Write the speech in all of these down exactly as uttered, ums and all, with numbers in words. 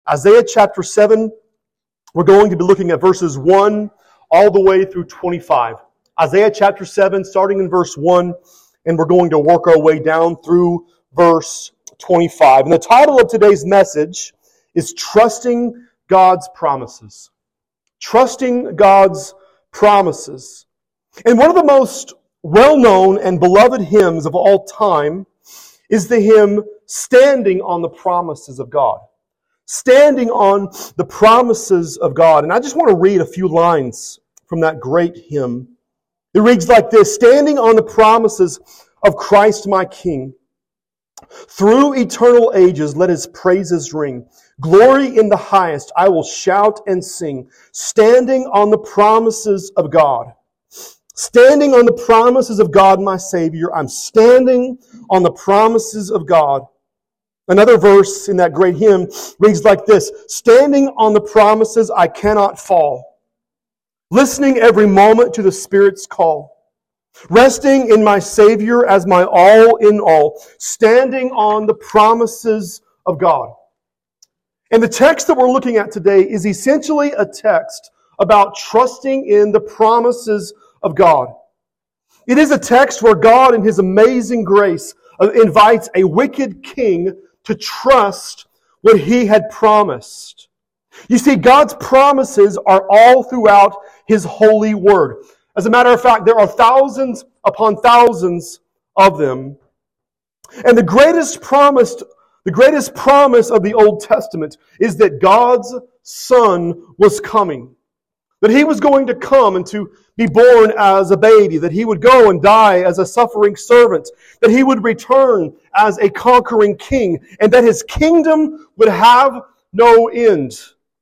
Isaiah chapter seven, we're going to be looking at verses one all the way through twenty-five. Isaiah chapter seven, starting in verse one, and we're going to work our way down through verse twenty-five. And the title of today's message is Trusting God's Promises. Trusting God's Promises. And one of the most well-known and beloved hymns of all time is the hymn, Standing on the Promises of God. Standing on the promises of God. And I just want to read a few lines from that great hymn. It reads like this: Standing on the promises of Christ my King, through eternal ages let His praises ring. Glory in the highest I will shout and sing, standing on the promises of God. Standing on the promises of God my Savior, I'm standing on the promises of God. Another verse in that great hymn reads like this: Standing on the promises I cannot fall, listening every moment to the Spirit's call, resting in my Savior as my all in all, standing on the promises of God. And the text that we're looking at today is essentially a text about trusting in the promises of God. It is a text where God in His amazing grace invites a wicked king to trust what He had promised. You see, God's promises are all throughout His holy word. As a matter of fact, there are thousands upon thousands of them. And the greatest promise, the greatest promise of the Old Testament is that God's Son was coming. That He was going to come and to be born as a baby, that He would go and die as a suffering servant, that He would return as a conquering king, and that His kingdom would have no end.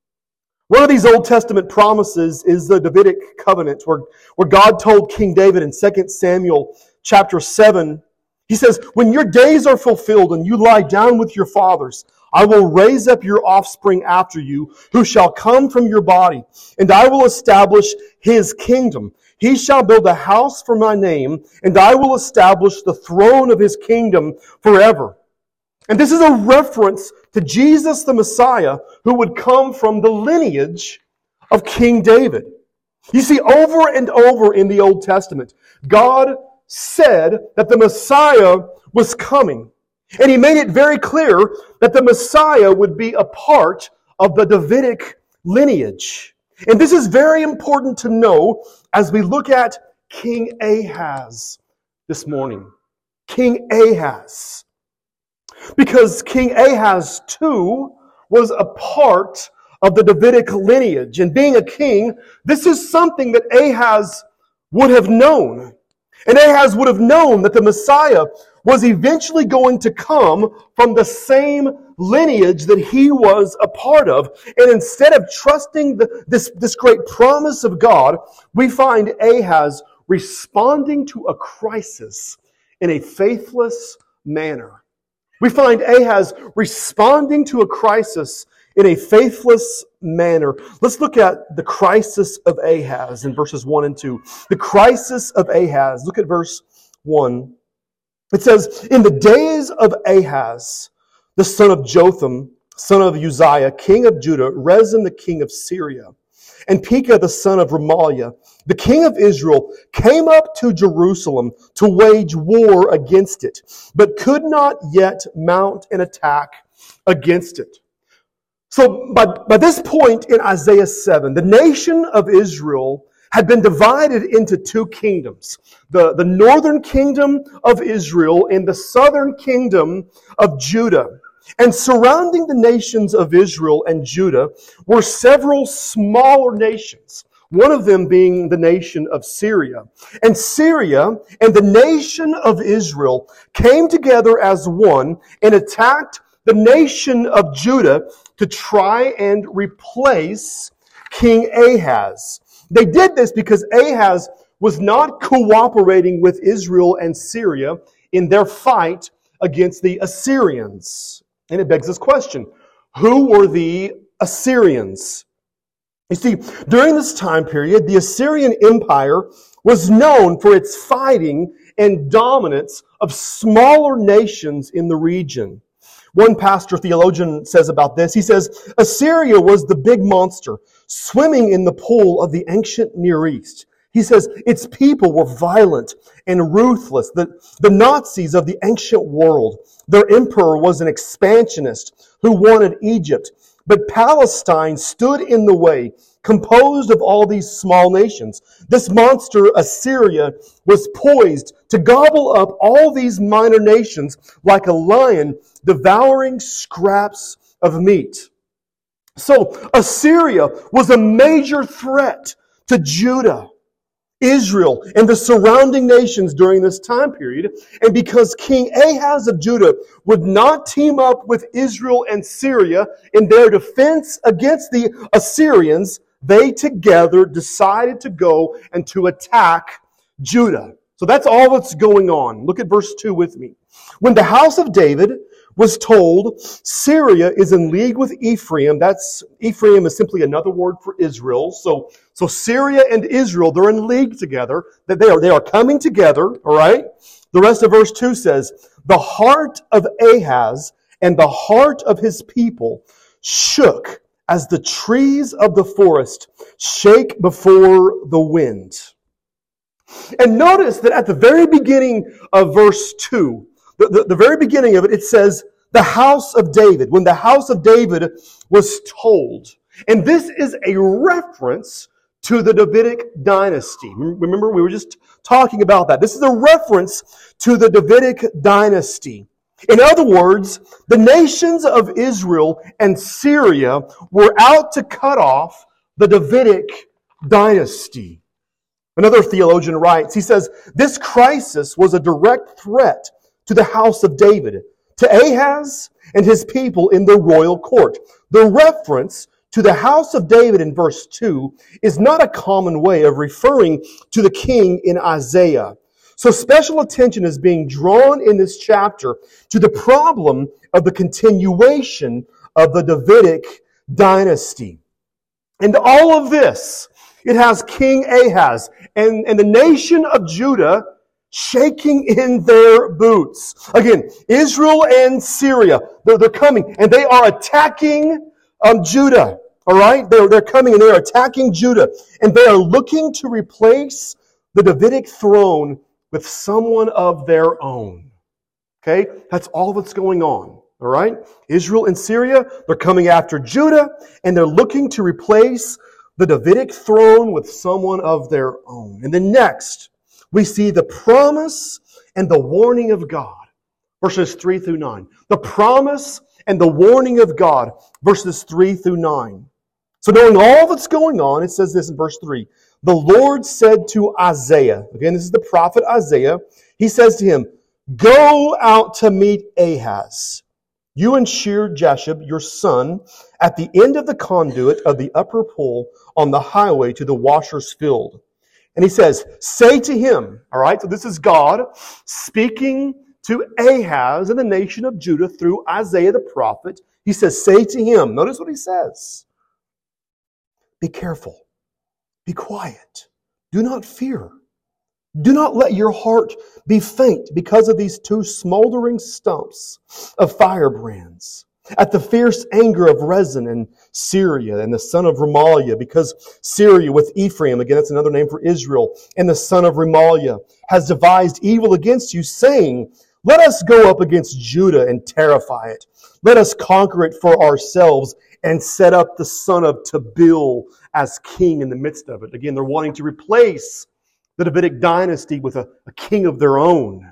One of these Old Testament promises is the Davidic covenant, where, where God told King David in Second Samuel chapter seven, He says, When your days are fulfilled and you lie down with your fathers, I will raise up your offspring after you, who shall come from your body, and I will establish His kingdom. He shall build a house for my name, and I will establish the throne of His kingdom forever. And this is a reference to Jesus the Messiah, who would come from the lineage of King David. You see, over and over in the Old Testament, God said that the Messiah was coming. And He made it very clear that the Messiah would be a part of the Davidic lineage. And this is very important to know as we look at King Ahaz this morning. King Ahaz. Because King Ahaz, too, was a part of the Davidic lineage. And being a king, this is something that Ahaz would have known. And Ahaz would have known that the Messiah was eventually going to come from the same lineage that he was a part of. And instead of trusting the, this, this great promise of God, we find Ahaz responding to a crisis in a faithless manner. We find Ahaz responding to a crisis in a faithless manner. Let's look at the crisis of Ahaz in verses one and two. The crisis of Ahaz. Look at verse one. It says, In the days of Ahaz, the son of Jotham, son of Uzziah, king of Judah, Rezin the king of Syria, and Pekah the son of Remaliah, the king of Israel, came up to Jerusalem to wage war against it, but could not yet mount an attack against it. So by, by this point in Isaiah seven, the nation of Israel had been divided into two kingdoms. The, the northern kingdom of Israel and the southern kingdom of Judah. And surrounding the nations of Israel and Judah were several smaller nations. One of them being the nation of Syria. And Syria and the nation of Israel came together as one and attacked the nation of Judah to try and replace King Ahaz. They did this because Ahaz was not cooperating with Israel and Syria in their fight against the Assyrians. And it begs this question: who were the Assyrians? You see, during this time period, the Assyrian Empire was known for its fighting and dominance of smaller nations in the region. One pastor theologian says about this, he says, Assyria was the big monster swimming in the pool of the ancient Near East. He says, its people were violent and ruthless, the, the Nazis of the ancient world. Their emperor was an expansionist who wanted Egypt. But Palestine stood in the way, composed of all these small nations. This monster, Assyria, was poised to gobble up all these minor nations like a lion devouring scraps of meat. So Assyria was a major threat to Judah, Israel, and the surrounding nations during this time period. And because King Ahaz of Judah would not team up with Israel and Syria in their defense against the Assyrians, they together decided to go and to attack Judah. So that's all that's going on. Look at verse two with me. When the house of David was told Syria is in league with Ephraim, that's Ephraim is simply another word for Israel. So, so Syria and Israel, they're in league together. That they are they are coming together, all right? The rest of verse two says, the heart of Ahaz and the heart of his people shook as the trees of the forest shake before the wind. And notice that at the very beginning of verse two, the, the, the very beginning of it, it says, the house of David. When the house of David was told. And this is a reference to the Davidic dynasty. Remember, we were just talking about that. This is a reference to the Davidic dynasty. In other words, the nations of Israel and Syria were out to cut off the Davidic dynasty. Another theologian writes, he says, this crisis was a direct threat to the house of David, to Ahaz and his people in the royal court. The reference to the house of David in verse two is not a common way of referring to the king in Isaiah. So special attention is being drawn in this chapter to the problem of the continuation of the Davidic dynasty. And all of this, it has King Ahaz and, and the nation of Judah shaking in their boots. Again, Israel and Syria, they're, they're coming and they are attacking um, Judah. All right? They're, they're coming and they're attacking Judah. And they are looking to replace the Davidic throne with someone of their own. Okay? That's all that's going on. All right? Israel and Syria, they're coming after Judah and they're looking to replace the Davidic throne with someone of their own. And then next, we see the promise and the warning of God, verses three through nine. The promise and the warning of God, verses three through nine. So knowing all that's going on, it says this in verse three. The Lord said to Isaiah, again, this is the prophet Isaiah, he says to him, go out to meet Ahaz, you and Shear-Jashub, your son, at the end of the conduit of the upper pool on the highway to the washer's field. And he says, say to him, all right, so this is God speaking to Ahaz and the nation of Judah through Isaiah the prophet. He says, say to him, notice what he says, be careful, be quiet, do not fear. Do not let your heart be faint because of these two smoldering stumps of firebrands. At the fierce anger of Rezin and Syria and the son of Remaliah, because Syria with Ephraim, again that's another name for Israel, and the son of Remaliah has devised evil against you, saying, let us go up against Judah and terrify it. Let us conquer it for ourselves and set up the son of Tabeel as king in the midst of it. Again, they're wanting to replace the Davidic dynasty with a, a king of their own.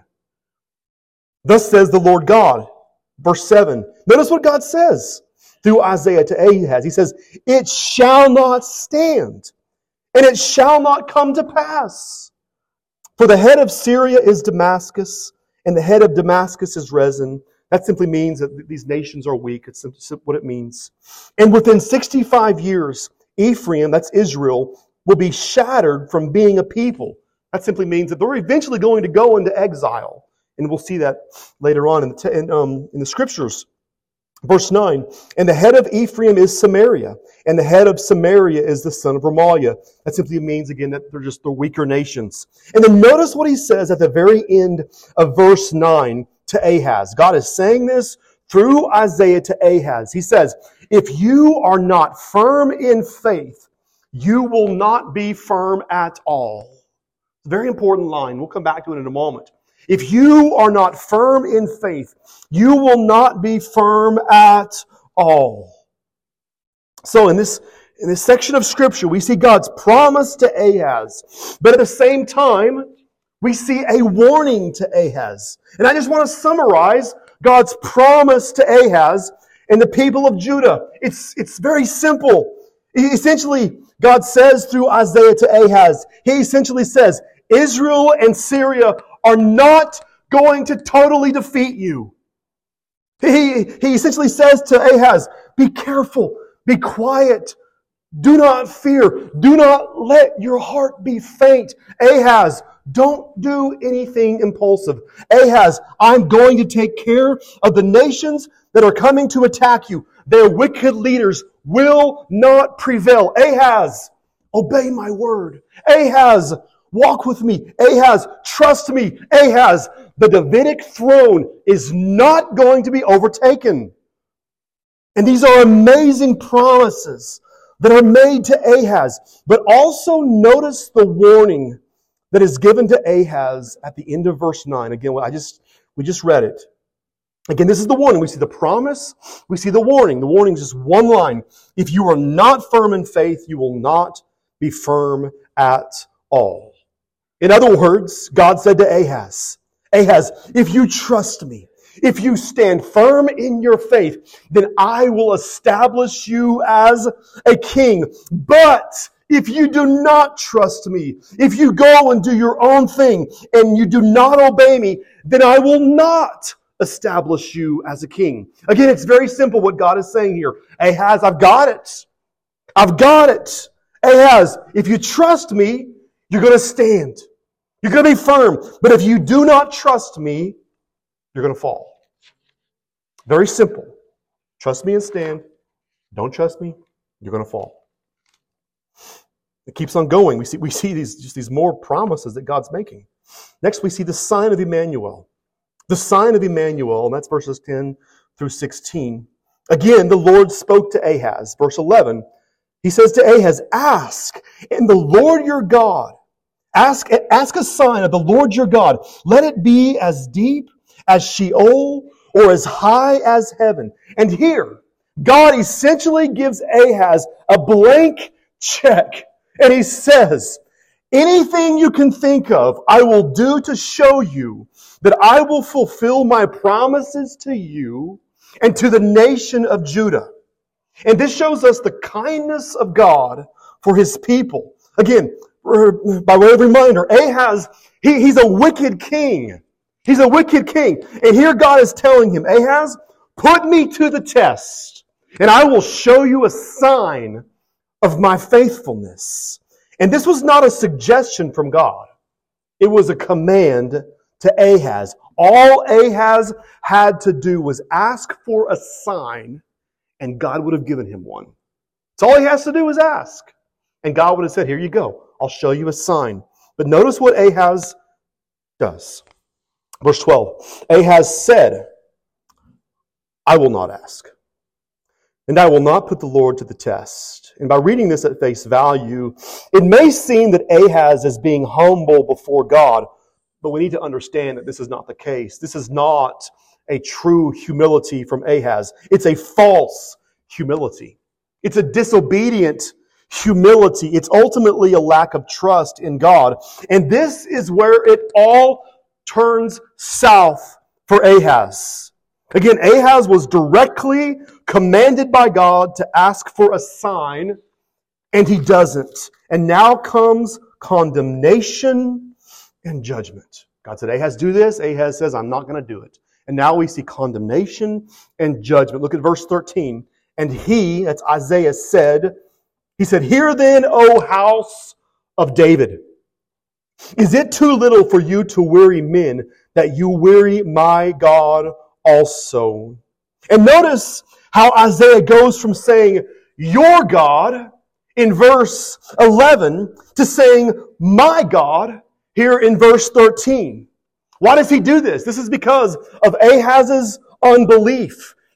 Thus says the Lord God. Verse seven. Notice what God says through Isaiah to Ahaz. He says, it shall not stand, and it shall not come to pass. For the head of Syria is Damascus, and the head of Damascus is Rezin. That simply means that these nations are weak. It's what it means. And within sixty-five years, Ephraim, that's Israel, will be shattered from being a people. That simply means that they're eventually going to go into exile. And we'll see that later on in the, te- in, um, in the scriptures. Verse nine, and the head of Ephraim is Samaria, and the head of Samaria is the son of Remaliah. That simply means, again, that they're just the weaker nations. And then notice what he says at the very end of verse nine to Ahaz. God is saying this through Isaiah to Ahaz. He says, if you are not firm in faith, you will not be firm at all. It's a very important line. We'll come back to it in a moment. If you are not firm in faith, you will not be firm at all. So in this, in this section of Scripture, we see God's promise to Ahaz. But at the same time, we see a warning to Ahaz. And I just want to summarize God's promise to Ahaz and the people of Judah. It's, it's very simple. Essentially, God says through Isaiah to Ahaz, He essentially says, Israel and Syria are not going to totally defeat you. He, he essentially says to Ahaz, be careful, be quiet, do not fear, do not let your heart be faint. Ahaz, don't do anything impulsive. Ahaz, I'm going to take care of the nations that are coming to attack you. Their wicked leaders will not prevail. Ahaz, obey my word. Ahaz, walk with me. Ahaz, trust me. Ahaz, the Davidic throne is not going to be overtaken. And these are amazing promises that are made to Ahaz. But also notice the warning that is given to Ahaz at the end of verse nine. Again, I just we just read it. Again, this is the warning. We see the promise. We see the warning. The warning is just one line. If you are not firm in faith, you will not be firm at all. In other words, God said to Ahaz, Ahaz, if you trust me, if you stand firm in your faith, then I will establish you as a king. But if you do not trust me, if you go and do your own thing and you do not obey me, then I will not establish you as a king. Again, it's very simple what God is saying here. Ahaz, I've got it. I've got it. Ahaz, if you trust me, you're going to stand. You're going to be firm. But if you do not trust me, you're going to fall. Very simple. Trust me and stand. Don't trust me, you're going to fall. It keeps on going. We see, we see these, just these more promises that God's making. Next, we see the sign of Emmanuel. The sign of Emmanuel, and that's verses ten through sixteen. Again, the Lord spoke to Ahaz. Verse eleven, He says to Ahaz, ask, and the Lord your God, ask, ask a sign of the Lord your God. Let it be as deep as Sheol or as high as heaven. And here, God essentially gives Ahaz a blank check. And He says, anything you can think of, I will do to show you that I will fulfill my promises to you and to the nation of Judah. And this shows us the kindness of God for His people. Again, by way of reminder, Ahaz, he, he's a wicked king. He's a wicked king. And here God is telling him, Ahaz, put me to the test, and I will show you a sign of my faithfulness. And this was not a suggestion from God. It was a command to Ahaz. All Ahaz had to do was ask for a sign, and God would have given him one. That's all he has to do is ask. And God would have said, here you go. I'll show you a sign. But notice what Ahaz does. Verse twelve. Ahaz said, I will not ask, and I will not put the Lord to the test. And by reading this at face value, it may seem that Ahaz is being humble before God, but we need to understand that this is not the case. This is not a true humility from Ahaz. It's a false humility. It's a disobedient humility. It's ultimately a lack of trust in God. And this is where it all turns south for Ahaz. Again, Ahaz was directly commanded by God to ask for a sign, and he doesn't. And now comes condemnation and judgment. God said, Ahaz, do this. Ahaz says, I'm not going to do it. And now we see condemnation and judgment. Look at verse thirteen. And he, that's Isaiah, said, he said, hear then, O house of David, is it too little for you to weary men that you weary my God also? And notice how Isaiah goes from saying, your God, in verse eleven, to saying, my God, here in verse thirteen. Why does he do this? This is because of Ahaz's unbelief.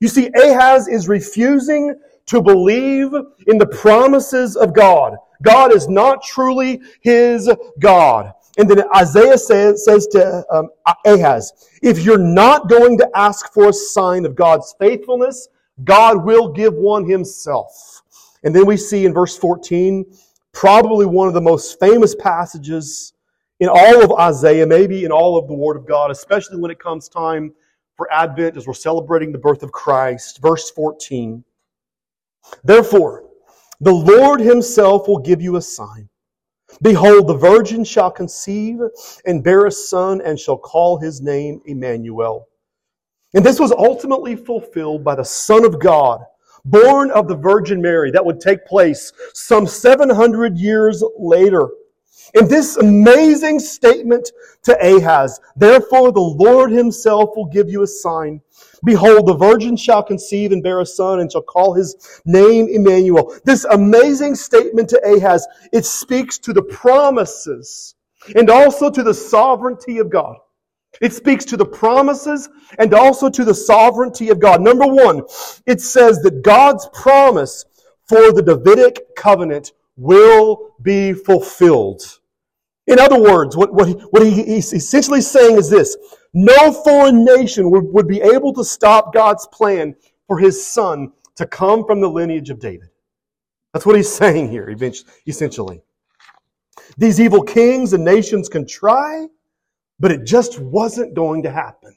You see, Ahaz is refusing to believe in the promises of God. God is not truly his God. And then Isaiah says, says to um, Ahaz, if you're not going to ask for a sign of God's faithfulness, God will give one himself. And then we see in verse fourteen, probably one of the most famous passages in all of Isaiah, maybe in all of the Word of God, especially when it comes time for Advent as we're celebrating the birth of Christ. Verse fourteen, therefore, the Lord himself will give you a sign. Behold, the virgin shall conceive and bear a son and shall call his name Emmanuel. And this was ultimately fulfilled by the Son of God, born of the Virgin Mary. That would take place some seven hundred years later. In this amazing statement to Ahaz, therefore the Lord himself will give you a sign. Behold, the virgin shall conceive and bear a son and shall call his name Emmanuel. This amazing statement to Ahaz, it speaks to the promises and also to the sovereignty of God. It speaks to the promises and also to the sovereignty of God. Number one, it says that God's promise for the Davidic covenant will be fulfilled. In other words, what, what, he, what he, he's essentially saying is this: no foreign nation would, would be able to stop God's plan for his son to come from the lineage of David. That's what he's saying here, essentially. These evil kings and nations can try, but it just wasn't going to happen.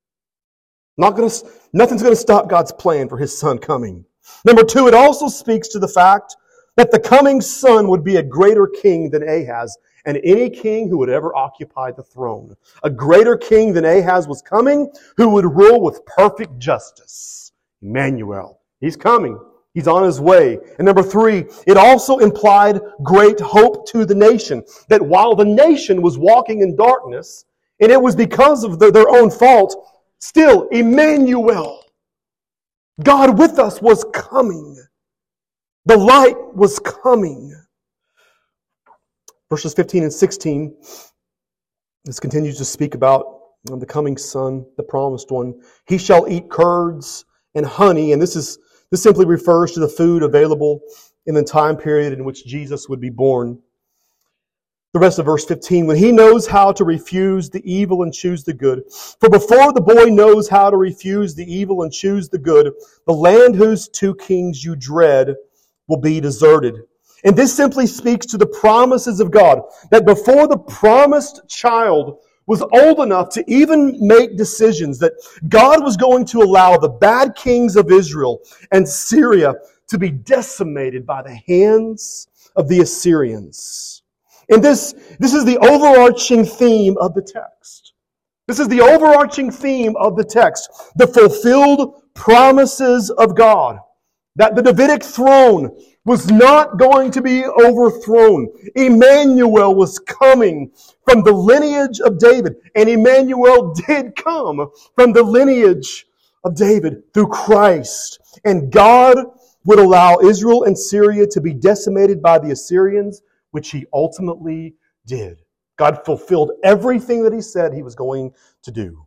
Not gonna, nothing's going to stop God's plan for his son coming. Number two, it also speaks to the fact that the coming son would be a greater king than Ahaz and any king who would ever occupy the throne. A greater king than Ahaz was coming, who would rule with perfect justice. Emmanuel. He's coming. He's on his way. And number three, it also implied great hope to the nation. That while the nation was walking in darkness, and it was because of their, their own fault, still, Emmanuel, God with us, was coming. The light was coming. Verses fifteen and sixteen, this continues to speak about the coming son, the promised one. He shall eat curds and honey, and this is this simply refers to the food available in the time period in which Jesus would be born. The rest of verse fifteen, when he knows how to refuse the evil and choose the good. For before the boy knows how to refuse the evil and choose the good, the land whose two kings you dread will be deserted. And this simply speaks to the promises of God, that before the promised child was old enough to even make decisions, that God was going to allow the bad kings of Israel and Syria to be decimated by the hands of the Assyrians. And this, this is the overarching theme of the text. This is the overarching theme of the text. The fulfilled promises of God. That the Davidic throne was not going to be overthrown. Emmanuel was coming from the lineage of David. And Emmanuel did come from the lineage of David through Christ. And God would allow Israel and Syria to be decimated by the Assyrians, which he ultimately did. God fulfilled everything that he said he was going to do.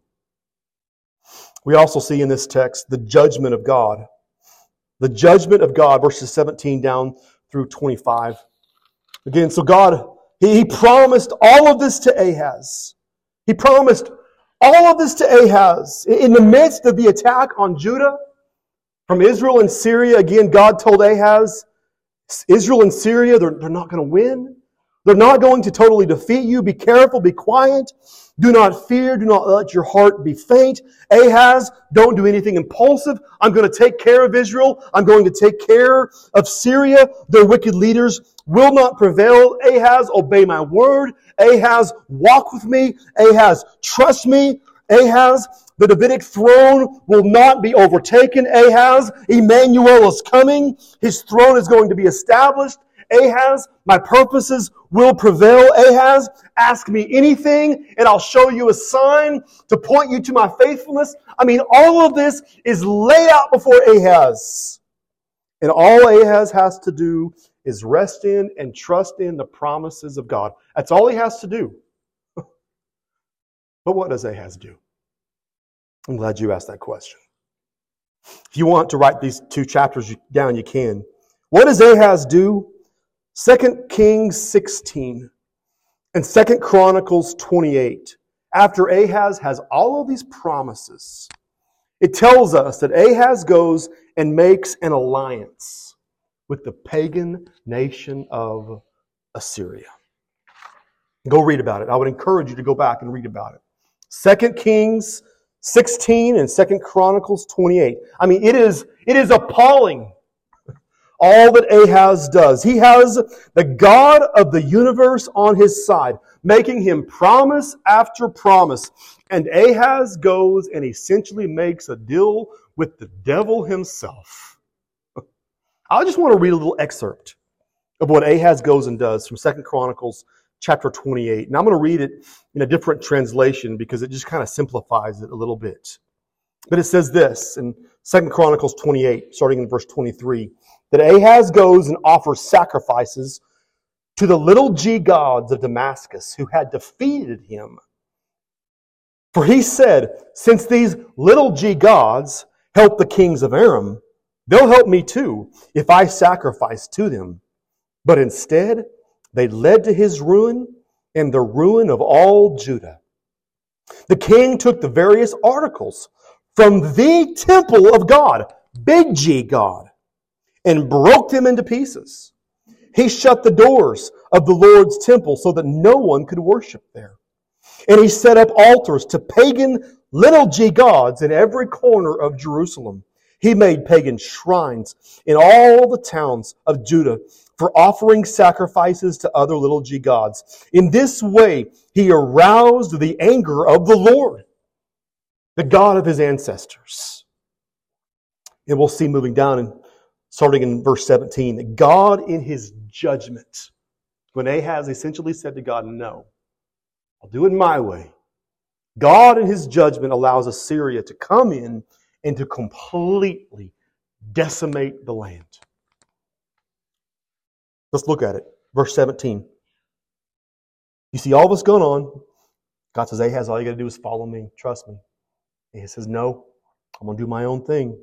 We also see in this text the judgment of God. The judgment of God, verses seventeen down through twenty-five. Again, so God, he, he promised all of this to Ahaz. He promised all of this to Ahaz. In the midst of the attack on Judah from Israel and Syria, again, God told Ahaz, Israel and Syria, they're, they're not going to win. They're not going to totally defeat you. Be careful, be quiet. Do not fear. Do not let your heart be faint. Ahaz, don't do anything impulsive. I'm going to take care of Israel. I'm going to take care of Syria. Their wicked leaders will not prevail. Ahaz, obey my word. Ahaz, walk with me. Ahaz, trust me. Ahaz, the Davidic throne will not be overtaken. Ahaz, Emmanuel is coming. His throne is going to be established. Ahaz, my purposes will prevail. Ahaz, ask me anything and I'll show you a sign to point you to my faithfulness. I mean, all of this is laid out before Ahaz. And all Ahaz has to do is rest in and trust in the promises of God. That's all he has to do. But what does Ahaz do? I'm glad you asked that question. If you want to write these two chapters down, you can. What does Ahaz do? Second Kings sixteen and Second Chronicles twenty-eight. After Ahaz has all of these promises, it tells us that Ahaz goes and makes an alliance with the pagan nation of Assyria. Go read about it. I would encourage you to go back and read about it. Second Kings sixteen and Second Chronicles twenty-eight. I mean, it is, it is appalling all that Ahaz does. He has the God of the universe on his side, making him promise after promise. And Ahaz goes and essentially makes a deal with the devil himself. I just want to read a little excerpt of what Ahaz goes and does from Second Chronicles chapter twenty-eight. And I'm going to read it in a different translation because it just kind of simplifies it a little bit. But it says this in Second Chronicles twenty-eight, starting in verse twenty-three, that Ahaz goes and offers sacrifices to the little g gods of Damascus who had defeated him. For he said, since these little g gods help the kings of Aram, they'll help me too if I sacrifice to them. But instead, they led to his ruin and the ruin of all Judah. The king took the various articles from the temple of God, big G God, and broke them into pieces. He shut the doors of the Lord's temple so that no one could worship there. And he set up altars to pagan little g gods in every corner of Jerusalem. He made pagan shrines in all the towns of Judah for offering sacrifices to other little g gods. In this way, he aroused the anger of the Lord, the God of his ancestors. And we'll see moving down and starting in verse seventeen, that God in his judgment, when Ahaz essentially said to God, no, I'll do it my way. God in his judgment allows Assyria to come in and to completely decimate the land. Let's look at it. Verse seventeen. You see all this going on. God says, Ahaz, all you got to do is follow me. Trust me. And he says, no, I'm going to do my own thing.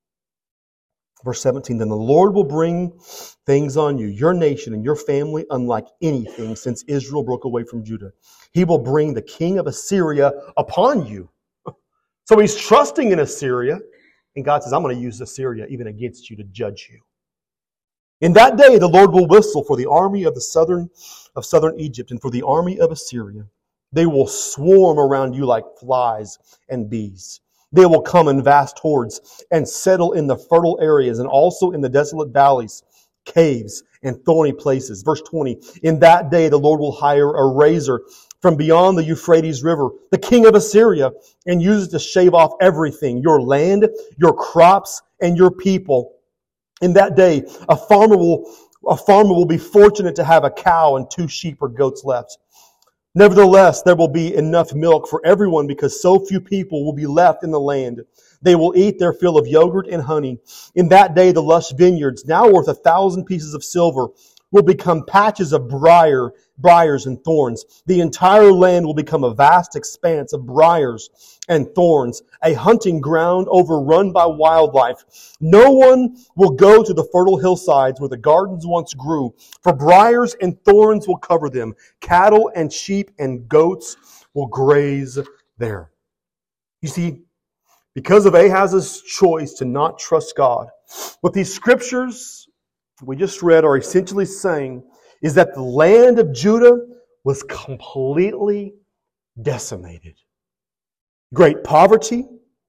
Verse seventeen, then the Lord will bring things on you, your nation and your family, unlike anything since Israel broke away from Judah. He will bring the king of Assyria upon you. So he's trusting in Assyria. And God says, I'm going to use Assyria even against you to judge you. In that day, the Lord will whistle for the army of the southern of southern Egypt and for the army of Assyria. They will swarm around you like flies and bees. They will come in vast hordes and settle in the fertile areas and also in the desolate valleys, caves, and thorny places. Verse twenty, in that day the Lord will hire a razor from beyond the Euphrates River, the king of Assyria, and use it to shave off everything, your land, your crops, and your people. In that day, a farmer will, a farmer will be fortunate to have a cow and two sheep or goats left. Nevertheless, there will be enough milk for everyone because so few people will be left in the land. They will eat their fill of yogurt and honey. In that day, the lush vineyards, now worth a thousand pieces of silver, will become patches of briar, briars and thorns. The entire land will become a vast expanse of briars and thorns, a hunting ground overrun by wildlife. No one will go to the fertile hillsides where the gardens once grew, for briars and thorns will cover them. Cattle and sheep and goats will graze there. You see, because of Ahaz's choice to not trust God, what these scriptures we just read are essentially saying is that the land of Judah was completely decimated. Great poverty,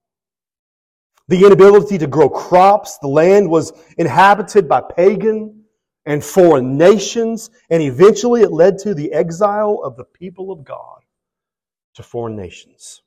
the inability to grow crops, the land was inhabited by pagan and foreign nations, and eventually it led to the exile of the people of God to foreign nations.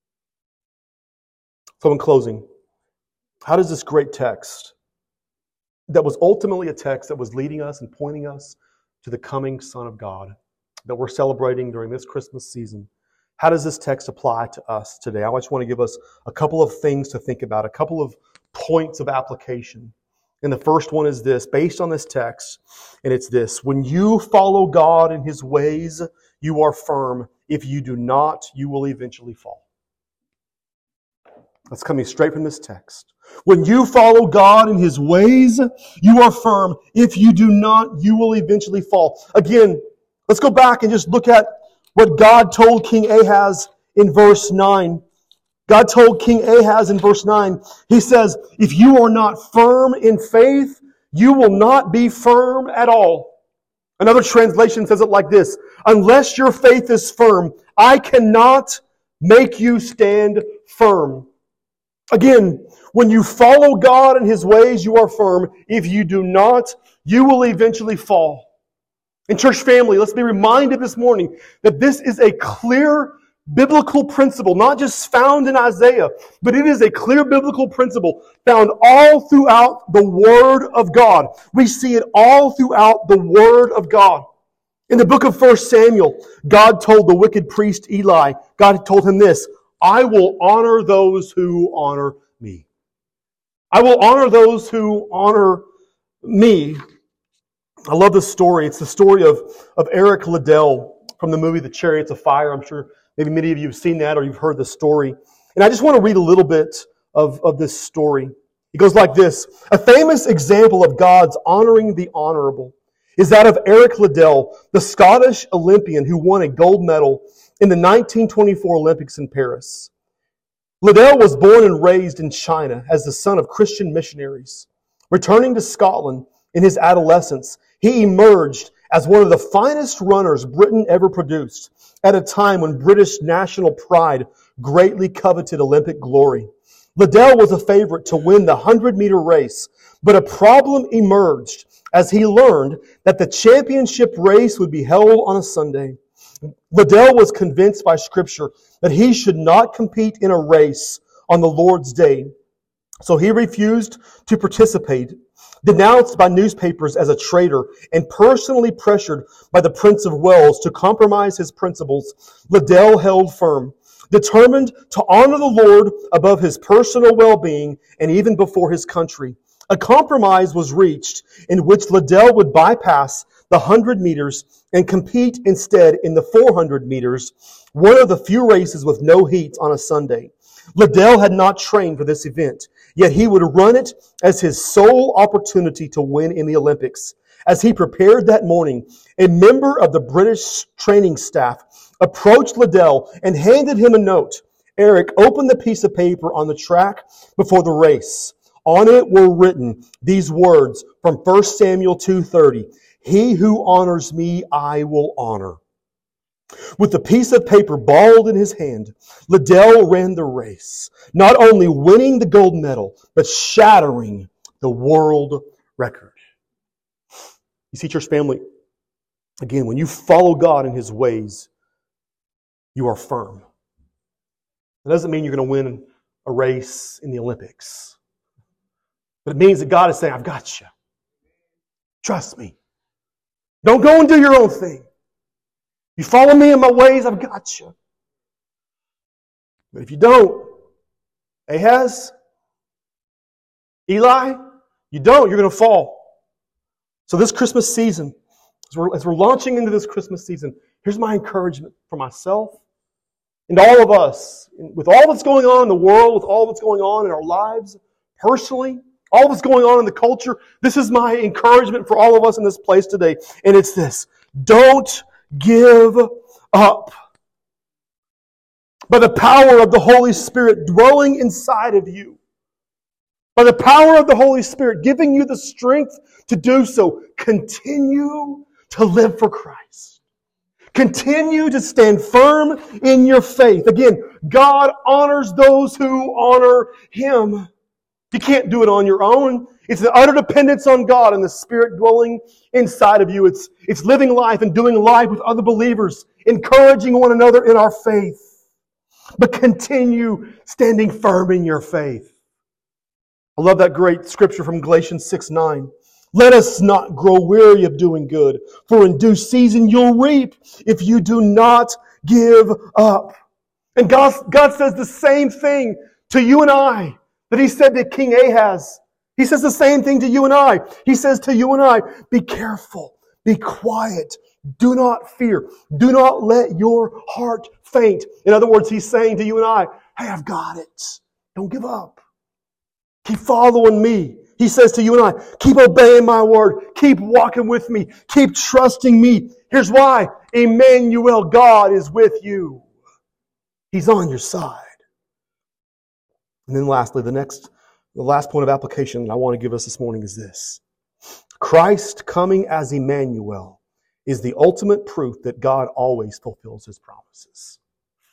So in closing, how does this great text that was ultimately a text that was leading us and pointing us to the coming Son of God that we're celebrating during this Christmas season, how does this text apply to us today? I just want to give us a couple of things to think about, a couple of points of application. And the first one is this, based on this text, and it's this: when you follow God in His ways, you are firm. If you do not, you will eventually fall. That's coming straight from this text. When you follow God in His ways, you are firm. If you do not, you will eventually fall. Again, let's go back and just look at what God told King Ahaz in verse nine. God told King Ahaz in verse nine, He says, if you are not firm in faith, you will not be firm at all. Another translation says it like this, unless your faith is firm, I cannot make you stand firm. Again, when you follow God in His ways, you are firm. If you do not, you will eventually fall. And church family, let's be reminded this morning that this is a clear biblical principle, not just found in Isaiah, but it is a clear biblical principle found all throughout the Word of God. We see it all throughout the Word of God. In the book of First Samuel, God told the wicked priest Eli, God told him this, I will honor those who honor me. I will honor those who honor me. I love this story. It's the story of, of Eric Liddell from the movie The Chariots of Fire. I'm sure maybe many of you have seen that or you've heard the story. And I just want to read a little bit of, of this story. It goes like this. A famous example of God's honoring the honorable is that of Eric Liddell, the Scottish Olympian who won a gold medal in the nineteen twenty-four Olympics in Paris. Liddell was born and raised in China as the son of Christian missionaries. Returning to Scotland in his adolescence, he emerged as one of the finest runners Britain ever produced at a time when British national pride greatly coveted Olympic glory. Liddell was a favorite to win the hundred-meter race, but a problem emerged as he learned that the championship race would be held on a Sunday. Liddell was convinced by Scripture that he should not compete in a race on the Lord's day. So he refused to participate, denounced by newspapers as a traitor, and personally pressured by the Prince of Wales to compromise his principles. Liddell held firm, determined to honor the Lord above his personal well-being and even before his country. A compromise was reached in which Liddell would bypass the one hundred meters and compete instead in the four hundred meters, one of the few races with no heats on a Sunday. Liddell had not trained for this event, yet he would run it as his sole opportunity to win in the Olympics. As he prepared that morning, a member of the British training staff approached Liddell and handed him a note. Eric opened the piece of paper on the track before the race. On it were written these words from First Samuel two thirty. He who honors me, I will honor. With the piece of paper balled in his hand, Liddell ran the race, not only winning the gold medal, but shattering the world record. You see, church family, again, when you follow God in His ways, you are firm. That doesn't mean you're going to win a race in the Olympics. But it means that God is saying, I've got you. Trust me. Don't go and do your own thing. You follow me in my ways, I've got you. But if you don't, Ahaz, Eli, you don't, you're going to fall. So this Christmas season, as we're, as we're launching into this Christmas season, here's my encouragement for myself and all of us. With all that's going on in the world, with all that's going on in our lives, personally, all that's going on in the culture, this is my encouragement for all of us in this place today. And it's this. Don't give up. By the power of the Holy Spirit dwelling inside of you, by the power of the Holy Spirit giving you the strength to do so, continue to live for Christ. Continue to stand firm in your faith. Again, God honors those who honor Him. You can't do it on your own. It's the utter dependence on God and the Spirit dwelling inside of you. It's, it's living life and doing life with other believers, encouraging one another in our faith. But continue standing firm in your faith. I love that great scripture from Galatians six nine. Let us not grow weary of doing good, for in due season you'll reap if you do not give up. And God, God says the same thing to you and I that He said to King Ahaz. He says the same thing to you and I. He says to you and I, be careful, be quiet, do not fear, do not let your heart faint. In other words, He's saying to you and I, hey, I've got it. Don't give up. Keep following me. He says to you and I, keep obeying my word. Keep walking with me. Keep trusting me. Here's why. Emmanuel, God is with you. He's on your side. And then lastly, the next, the last point of application I want to give us this morning is this. Christ coming as Emmanuel is the ultimate proof that God always fulfills His promises.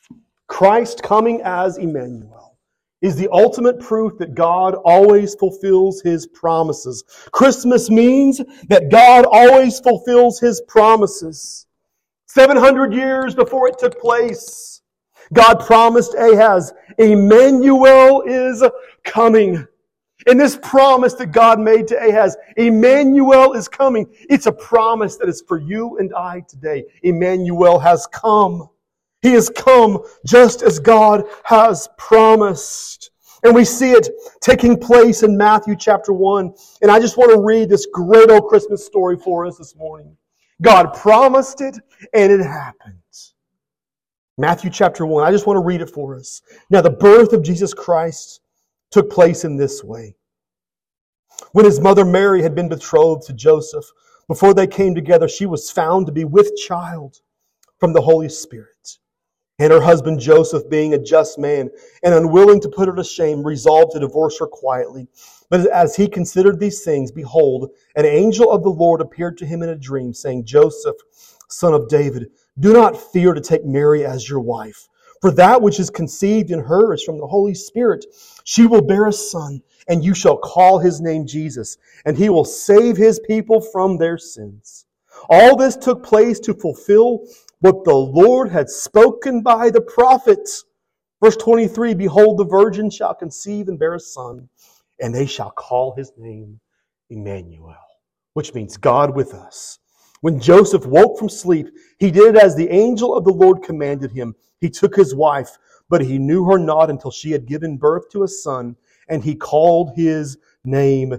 Christ coming as Emmanuel is the ultimate proof that God always fulfills His promises. Christmas means that God always fulfills His promises. seven hundred years before it took place, God promised Ahaz, Emmanuel is coming. And this promise that God made to Ahaz, Emmanuel is coming. It's a promise that is for you and I today. Emmanuel has come. He has come just as God has promised. And we see it taking place in Matthew chapter one. And I just want to read this great old Christmas story for us this morning. God promised it, and it happened. Matthew chapter one. I just want to read it for us. Now, the birth of Jesus Christ took place in this way. When His mother Mary had been betrothed to Joseph, before they came together, she was found to be with child from the Holy Spirit. And her husband Joseph, being a just man and unwilling to put her to shame, resolved to divorce her quietly. But as he considered these things, behold, an angel of the Lord appeared to him in a dream, saying, Joseph, son of David, do not fear to take Mary as your wife, for that which is conceived in her is from the Holy Spirit. She will bear a son, and you shall call his name Jesus, and he will save his people from their sins. All this took place to fulfill what the Lord had spoken by the prophets. Verse twenty-three, behold, the virgin shall conceive and bear a son, and they shall call his name Emmanuel, which means God with us. When Joseph woke from sleep, he did as the angel of the Lord commanded him. He took his wife, but he knew her not until she had given birth to a son, and he called his name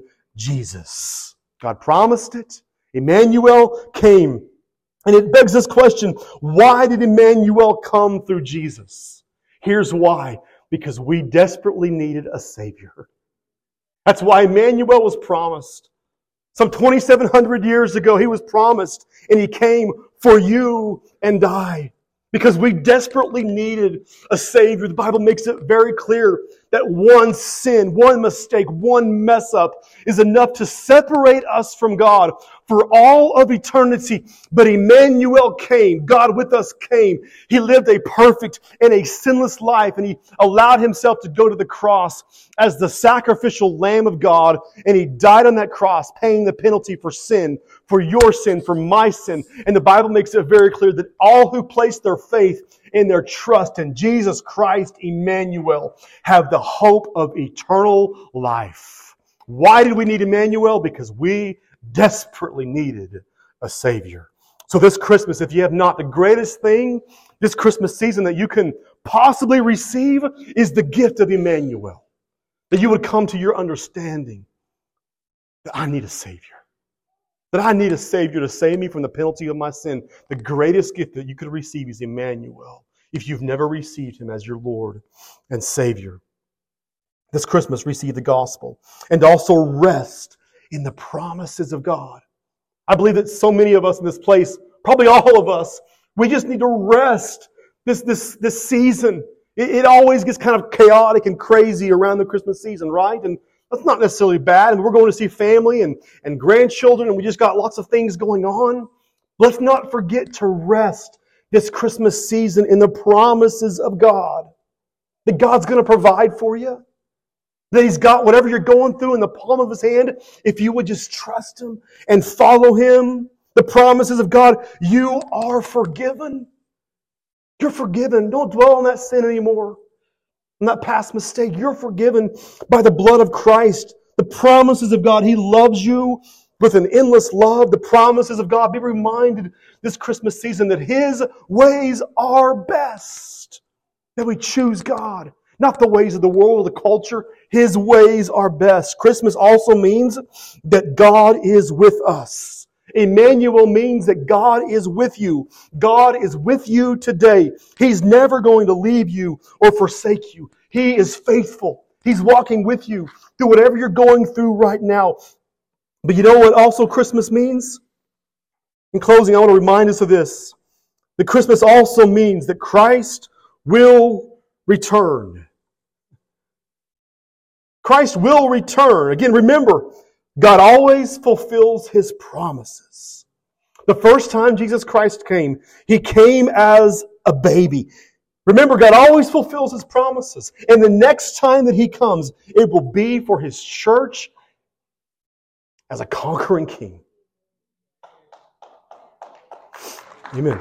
Jesus. God promised it. Emmanuel came. And it begs this question, why did Emmanuel come through Jesus? Here's why. Because we desperately needed a Savior. That's why Emmanuel was promised. Some twenty-seven hundred years ago, He was promised, and He came for you and I. Because we desperately needed a Savior. The Bible makes it very clear that one sin, one mistake, one mess up is enough to separate us from God for all of eternity. But Emmanuel came. God with us came. He lived a perfect and a sinless life, and He allowed Himself to go to the cross as the sacrificial Lamb of God, and He died on that cross, paying the penalty for sin, for your sin, for my sin. And the Bible makes it very clear that all who place their faith and their trust in Jesus Christ, Emmanuel, have the hope of eternal life. Why did we need Emmanuel? Because we desperately needed a Savior. So this Christmas, if you have not, the greatest thing this Christmas season that you can possibly receive is the gift of Emmanuel. That you would come to your understanding that I need a Savior. That I need a Savior to save me from the penalty of my sin. The greatest gift that you could receive is Emmanuel, if you've never received Him as your Lord and Savior. This Christmas, receive the gospel and also rest in the promises of God. I believe that so many of us in this place, probably all of us, we just need to rest this, this, this season. It, it always gets kind of chaotic and crazy around the Christmas season, right? And that's not necessarily bad. And we're going to see family and, and grandchildren, and we just got lots of things going on. Let's not forget to rest this Christmas season in the promises of God. That God's going to provide for you. That He's got whatever you're going through in the palm of His hand. If you would just trust Him and follow Him, the promises of God, you are forgiven. You're forgiven. Don't dwell on that sin anymore. On that past mistake. You're forgiven by the blood of Christ. The promises of God. He loves you with an endless love. The promises of God. Be reminded this Christmas season that His ways are best. That we choose God. Not the ways of the world or the culture. His ways are best. Christmas also means that God is with us. Emmanuel means that God is with you. God is with you today. He's never going to leave you or forsake you. He is faithful. He's walking with you through whatever you're going through right now. But you know what also Christmas means? In closing, I want to remind us of this. That Christmas also means that Christ will return. Christ will return. Again, remember, God always fulfills His promises. The first time Jesus Christ came, He came as a baby. Remember, God always fulfills His promises. And the next time that He comes, it will be for His church as a conquering king. Amen.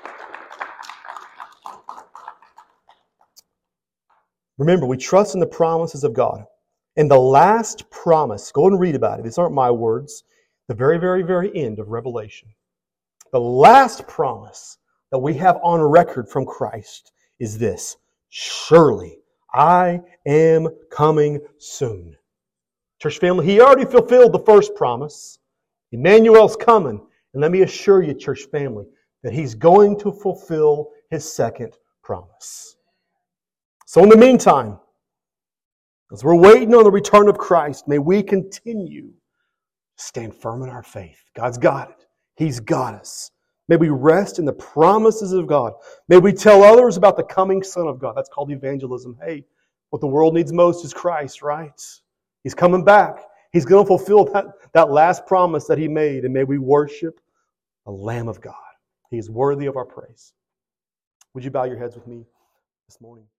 Remember, we trust in the promises of God. And the last promise, go and read about it. These aren't my words. The very, very, very end of Revelation. The last promise that we have on record from Christ is this: surely I am coming soon. Church family, He already fulfilled the first promise. Emmanuel's coming. And let me assure you, church family, that He's going to fulfill His second promise. So in the meantime, as we're waiting on the return of Christ, may we continue to stand firm in our faith. God's got it. He's got us. May we rest in the promises of God. May we tell others about the coming Son of God. That's called evangelism. Hey, what the world needs most is Christ, right? He's coming back. He's going to fulfill that, that last promise that He made. And may we worship the Lamb of God. He is worthy of our praise. Would you bow your heads with me this morning?